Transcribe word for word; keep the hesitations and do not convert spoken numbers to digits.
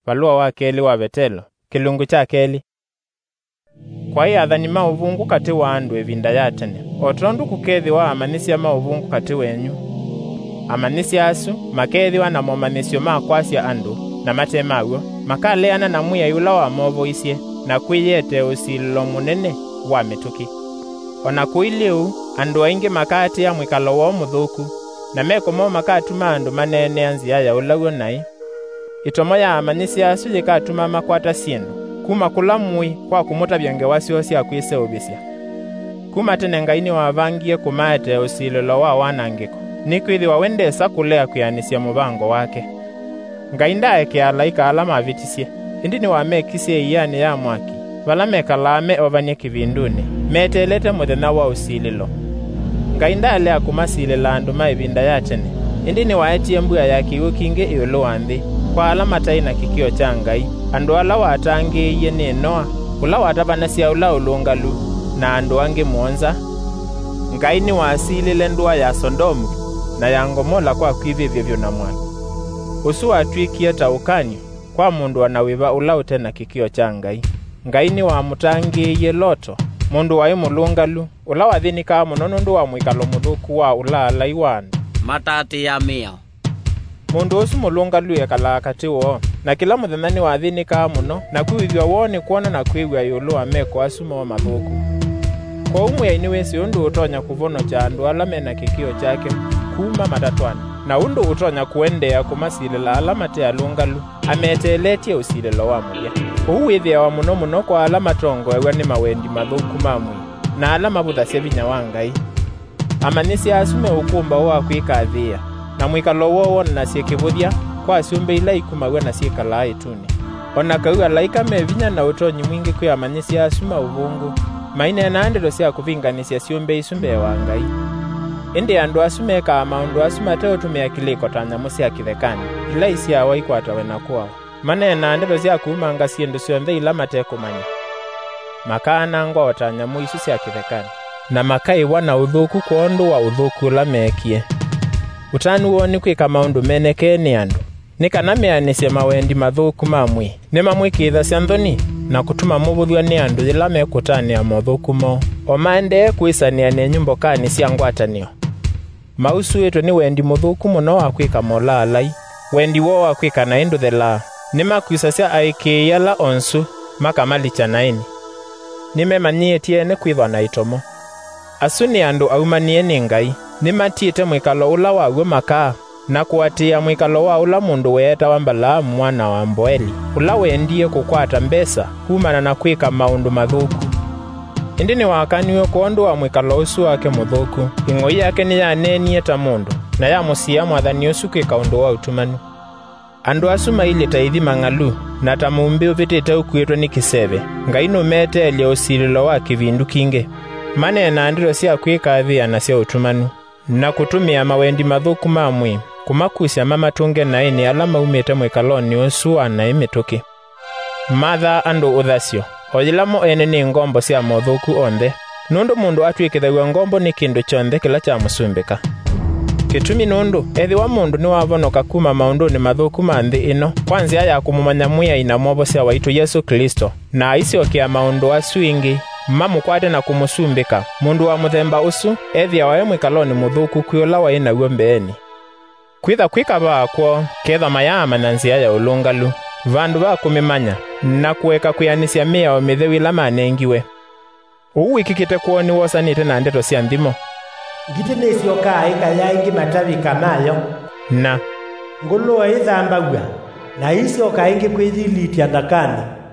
Valua wa keli wa Betelo, kilungu cha keli. Kwa hiyo athani mauvungu kati wa andu evinda ya tene. Otondu kukethi wa amanisi ya mauvungu kati wenyu. Amanisi asu, makethi wa na momanisio makwasya andu, na mate mawo, makaleana na muya yula wa movo isye, na kwiyete usililo munene wa mituki. Ona kuiliu, andu aingi makati ya mwikalo wa muthuku, na meko mo makatuma andu manene anzia ya ulawo nai. Itomo ya amanisi asu yikatuma makwata sienu, kuma kula mui kwa kumuta byange wasio ya kwise obisya. Kuma tene Ngai wavangie kumaete usililo wa wanangiko. Nikwithi wawendesa kulea kuyanisya mubango wake. Ngai ndaeke alaika alama avitisye. Indi ni wamekisye iyani ya mwaki. Valamekalaame ovanye kivinduni. Metelete muthenya wa usililo. Ngai ndalea kumasilila andu maivinda ya tene. Indi ni waetie mbuya ya kiwu kingi iulu wa nthi. Kwa alama taina kikio cha Ngai. Andu ala watangiiye ni Noa. Ula watabanasya ula ulungalu. Na andu angi muonza. Ngai ni wasilile ndua ya Sodomu. Na ya Ngomola kwa kwivivyo vyo na mwaki. Usu watwikia taukanyo. Kwa mundu wanawiva ula utena kikio cha Ngai. Ngai ni wa mutangiiye Loto. Mundu wa imulungalu. Ula wathinika munono ndu wa mwikalo muthuku wa ula alaiwani. Matati ya mio. Mundu usu mulungalu yekala kati wo. Na kila muthenya wathinika muno. Na kuivyo woni kuona na kuivyo yulu wa meko asuma wa mathuku. Kwa umu ya iniwesi undu utonya kuvono cha andu alame na kikio chake kuma matatwani. Na undu utonya kuendea kumasilila alamate ya lungalu. Ameteletie usililo wa mulia. Uwithia wa muno muno kwa alama tongo ewe ni mawendi mathuku mamui. Na alama buthasya vinya wa Ngai. Amanisi asume ukumba wa kwikathia. Na mwikalo wowo na siekivuthia kwa asumbe ila ikumawe na siekala ituni. Ona kauga laika mevinya na utonyi mwingi kwa amanisi asuma uvungu. Maine na andelo siya kuvinganisya siumbe isumbe wa Ngai. Indi andu asumeka maundu asumate utumia kiliko tanyamu siya kithekani. Ila isi ya waikwata wena kuwa. Mane na andelo siya kuumanga siendu sionde ila mate kumanya. Makaa nangwa watanyamu isu siya kithekani. Na makai wana udhuku kwa ondu wa udhuku la mekie. Utanu woni kwika maundu meneke ni andu. Nika nameanisya mawendi mathuku mamwi. Nima mwikitha syanthoni. Na kutuma mubuthwa ni andu ila mekutania mothuku mo. O maende kuisania ni nyumbo kani sia ngwatanio. Mausu eto ni wendi muthuku muno wa kwika mola alai. Wendi wo wa kwika na indu thela. Nima kuisasya aiki yala onsu makamalicha naini. Nime manyietie ne kwithwa na itomo. Asu ni andu aumanie ni Ngai. Nima tiite mwikalo ula wa uwe makaa. Na kuatia mwikalo wa ula mundu weeta wa Balaamu mwana wa Mboeli. Ula wendie kukwata mbesa kumana na kwika maundu mathuku. Indi ni wakaniwe kuondu wa mwikalo usu wake muthuku. Ing'oi yake ni ya nenie ta mundu. Na ya musia mwathani usu kwika undu wa utumanu. Andu asuma ili taithi mangalu. Na ta mumbi uvitite ukuitwa ni kiseve. Ngai numete elia usililo wa kivindu kinge. Mane na andilo siya kwika athia na siya utumanu. Na kutumia mawendi mathuku mamwi. Kumakusya mamatunge na ini alama umete mwikaloni usu ana imituki. Matha andu uthasyo. Oyilamo ene ni ngombo siya mothuku onthe. Nundu mundu atwikithagwa ngombo ni kindu chonthe kila cha musumbika. Kitumi nundu, ethi wa mundu ni wavonoka kuma maundu ni mathuku manthi ino. Kwanzia ya kumumanya muya ina mobo siya waitu Yesu Kristo. Na isio kia maundu asu ingi. Mamukwate na kumusumbika. Mundu wa muthemba usu, ethi ya wae mwikaloni muthuku kuyula wa ina uwe mbeeni. Kwitha kwika bakwo, ketha mayama na nzia ya ulungalu. Vandu ba kumimanya, na kuweka kuyanisya mia o mithewi la manengiwe. Uwi kikite kuoni wosanite na ndeto siya nthimo. Gite nesio kaa ika ya ingi matavi kamayo. Na ngulu wa ithambagwa. Na isio kaa ingi kwithilitia ndakani.